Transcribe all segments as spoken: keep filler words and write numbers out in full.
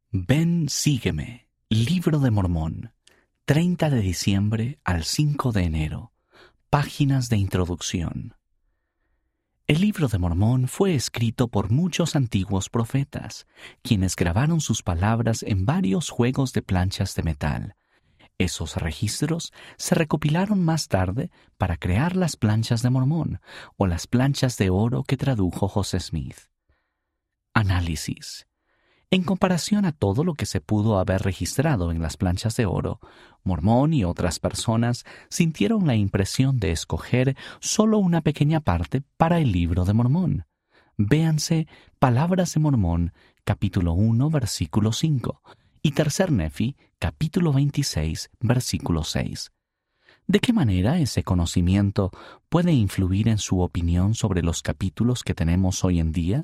Ven, sígueme. Libro de Mormón. treinta de diciembre al cinco de enero. Páginas de introducción. El Libro de Mormón fue escrito por muchos antiguos profetas, quienes grabaron sus palabras en varios juegos de planchas de metal. Esos registros se recopilaron más tarde para crear las planchas de Mormón o las planchas de oro que tradujo José Smith. Análisis. En comparación a todo lo que se pudo haber registrado en las planchas de oro, Mormón y otras personas sintieron la impresión de escoger solo una pequeña parte para el Libro de Mormón. Véanse Palabras de Mormón, capítulo uno, versículo cinco, y Tercer Nefi, capítulo veintiséis, versículo seis. ¿De qué manera ese conocimiento puede influir en su opinión sobre los capítulos que tenemos hoy en día?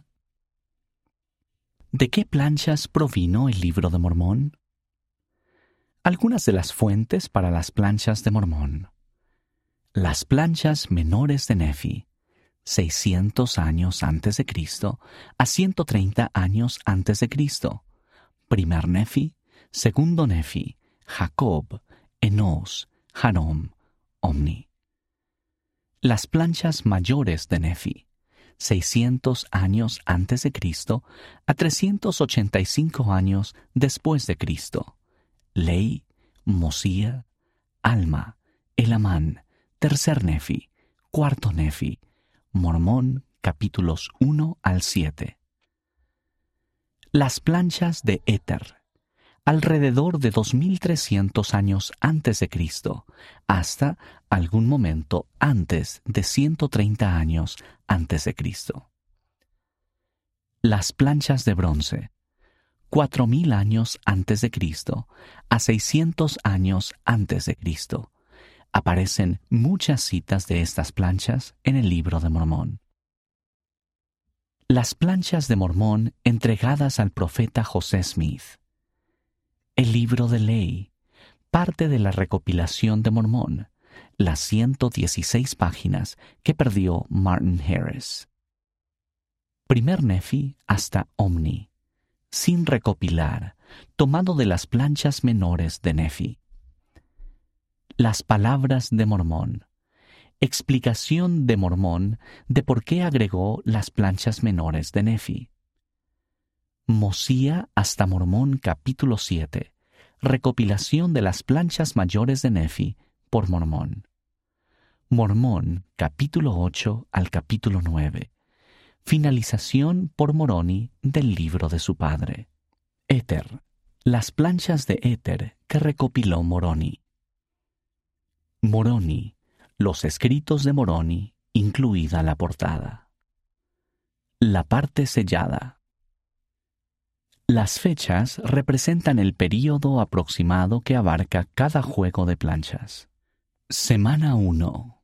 ¿De qué planchas provino el Libro de Mormón? Algunas de las fuentes para las planchas de Mormón. Las planchas menores de Nefi, seiscientos años antes de Cristo a ciento treinta años antes de Cristo. Primer Nefi, segundo Nefi, Jacob, Enos, Jarom, Omni. Las planchas mayores de Nefi, seiscientos años antes de Cristo a trescientos ochenta y cinco años después de Cristo. Ley, Mosía, Alma, Elamán, Tercer Nefi, Cuarto Nefi, Mormón, capítulos uno al siete. Las planchas de Éter, alrededor de dos mil trescientos años antes de Cristo, hasta algún momento antes de ciento treinta años antes de Cristo. Las planchas de bronce, cuatro mil años antes de Cristo a seiscientos años antes de Cristo. Aparecen muchas citas de estas planchas en el Libro de Mormón. Las planchas de Mormón entregadas al profeta José Smith. El Libro de Ley, parte de la recopilación de Mormón, las ciento dieciséis páginas que perdió Martin Harris. Primer Nefi hasta Omni, sin recopilar, tomado de las planchas menores de Nefi. Las palabras de Mormón. Explicación de Mormón de por qué agregó las planchas menores de Nefi. Mosía hasta Mormón capítulo siete. Recopilación de las planchas mayores de Nefi por Mormón. Mormón capítulo ocho al capítulo nueve. Finalización por Moroni del libro de su padre. Éter. Las planchas de Éter que recopiló Moroni. Moroni. Los escritos de Moroni, incluida la portada. La parte sellada. Las fechas representan el período aproximado que abarca cada juego de planchas. Semana uno.